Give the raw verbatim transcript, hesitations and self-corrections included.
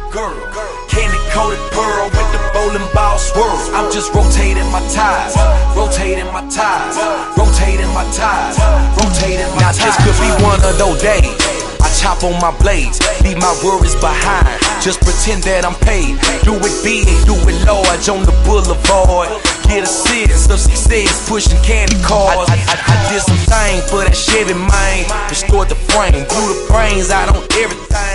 girl. Candy coated pearl with the bowling ball swirl. I'm just rotating my tires, rotating my tires, rotating my tires, rotating my tires. Now this could be one of those days I chop on my blades, leave my worries behind, just pretend that I'm paid. Do it big, do it large on the boulevard. Get a sense of success, pushing candy cars. I, I, I did some things for that Chevy, man. Restored the frame, blew the brains out on everything.